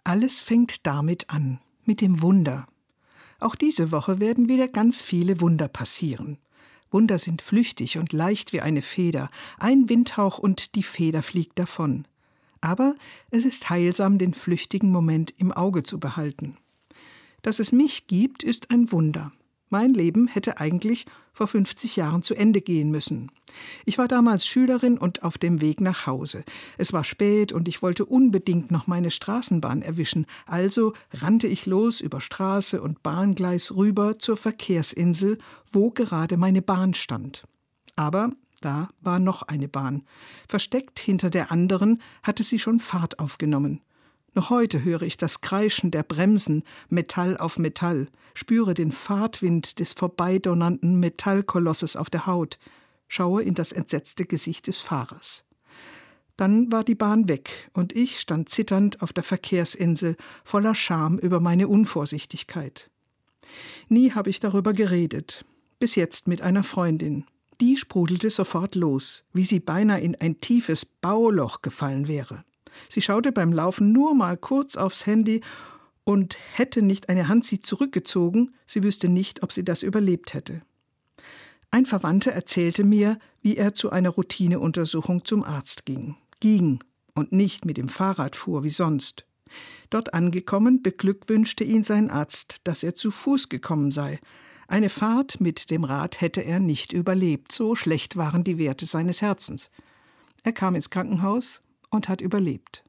Alles fängt damit an, mit dem Wunder. Auch diese Woche werden wieder ganz viele Wunder passieren. Wunder sind flüchtig und leicht wie eine Feder. Ein Windhauch und die Feder fliegt davon. Aber es ist heilsam, den flüchtigen Moment im Auge zu behalten. Dass es mich gibt, ist ein Wunder. Mein Leben hätte eigentlich vor 50 Jahren zu Ende gehen müssen. Ich war damals Schülerin und auf dem Weg nach Hause. Es war spät und ich wollte unbedingt noch meine Straßenbahn erwischen. Also rannte ich los über Straße und Bahngleis rüber zur Verkehrsinsel, wo gerade meine Bahn stand. Aber da war noch eine Bahn. Versteckt hinter der anderen hatte sie schon Fahrt aufgenommen. Noch heute höre ich das Kreischen der Bremsen, Metall auf Metall, spüre den Fahrtwind des vorbeidonnernden Metallkolosses auf der Haut, schaue in das entsetzte Gesicht des Fahrers. Dann war die Bahn weg und ich stand zitternd auf der Verkehrsinsel, voller Scham über meine Unvorsichtigkeit. Nie habe ich darüber geredet, bis jetzt mit einer Freundin. Die sprudelte sofort los, wie sie beinahe in ein tiefes Bauloch gefallen wäre. Sie schaute beim Laufen nur mal kurz aufs Handy und hätte nicht eine Hand sie zurückgezogen, sie wüsste nicht, ob sie das überlebt hätte. Ein Verwandter erzählte mir, wie er zu einer Routineuntersuchung zum Arzt ging und nicht mit dem Fahrrad fuhr wie sonst. Dort angekommen, beglückwünschte ihn sein Arzt, dass er zu Fuß gekommen sei. Eine Fahrt mit dem Rad hätte er nicht überlebt, so schlecht waren die Werte seines Herzens. Er kam ins Krankenhaus und hat überlebt.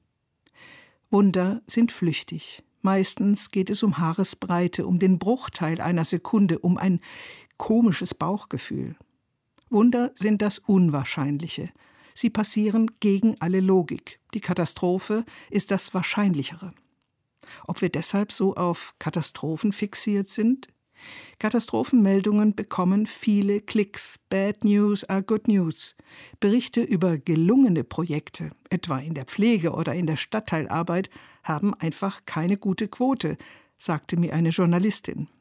Wunder sind flüchtig. Meistens geht es um Haaresbreite, um den Bruchteil einer Sekunde, um ein komisches Bauchgefühl. Wunder sind das Unwahrscheinliche. Sie passieren gegen alle Logik. Die Katastrophe ist das Wahrscheinlichere. Ob wir deshalb so auf Katastrophen fixiert sind? Katastrophenmeldungen bekommen viele Klicks. Bad News are good news. Berichte über gelungene Projekte, etwa in der Pflege oder in der Stadtteilarbeit, haben einfach keine gute Quote, sagte mir eine Journalistin.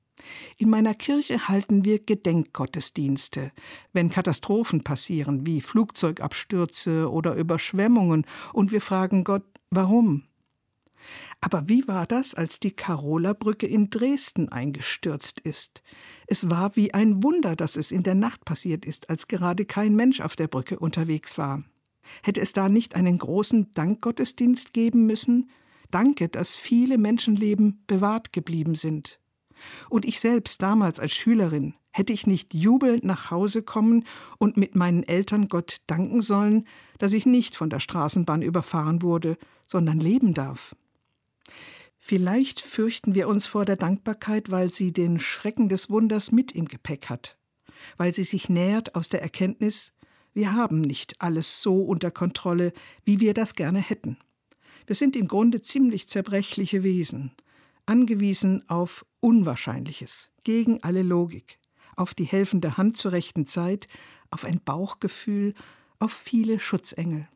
In meiner Kirche halten wir Gedenkgottesdienste, wenn Katastrophen passieren, wie Flugzeugabstürze oder Überschwemmungen, und wir fragen Gott, warum? Aber wie war das, als die Karola-Brücke in Dresden eingestürzt ist? Es war wie ein Wunder, dass es in der Nacht passiert ist, als gerade kein Mensch auf der Brücke unterwegs war. Hätte es da nicht einen großen Dankgottesdienst geben müssen? Danke, dass viele Menschenleben bewahrt geblieben sind. Und ich selbst damals als Schülerin, hätte ich nicht jubelnd nach Hause kommen und mit meinen Eltern Gott danken sollen, dass ich nicht von der Straßenbahn überfahren wurde, sondern leben darf. Vielleicht fürchten wir uns vor der Dankbarkeit, weil sie den Schrecken des Wunders mit im Gepäck hat, weil sie sich nährt aus der Erkenntnis, wir haben nicht alles so unter Kontrolle, wie wir das gerne hätten. Wir sind im Grunde ziemlich zerbrechliche Wesen, angewiesen auf Unwahrscheinliches, gegen alle Logik, auf die helfende Hand zur rechten Zeit, auf ein Bauchgefühl, auf viele Schutzengel.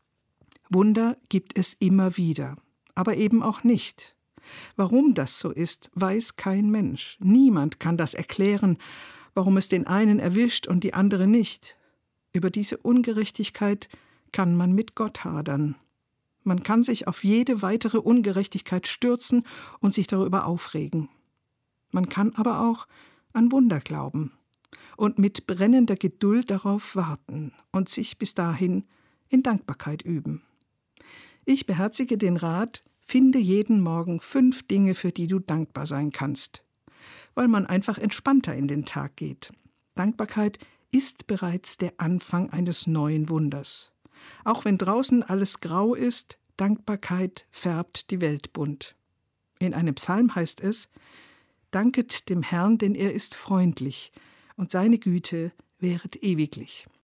Wunder gibt es immer wieder, aber eben auch nicht. Warum das so ist, weiß kein Mensch. Niemand kann das erklären, warum es den einen erwischt und die andere nicht. Über diese Ungerechtigkeit kann man mit Gott hadern. Man kann sich auf jede weitere Ungerechtigkeit stürzen und sich darüber aufregen. Man kann aber auch an Wunder glauben und mit brennender Geduld darauf warten und sich bis dahin in Dankbarkeit üben. Ich beherzige den Rat, finde jeden Morgen 5 Dinge, für die du dankbar sein kannst, weil man einfach entspannter in den Tag geht. Dankbarkeit ist bereits der Anfang eines neuen Wunders. Auch wenn draußen alles grau ist, Dankbarkeit färbt die Welt bunt. In einem Psalm heißt es, danket dem Herrn, denn er ist freundlich, und seine Güte währet ewiglich.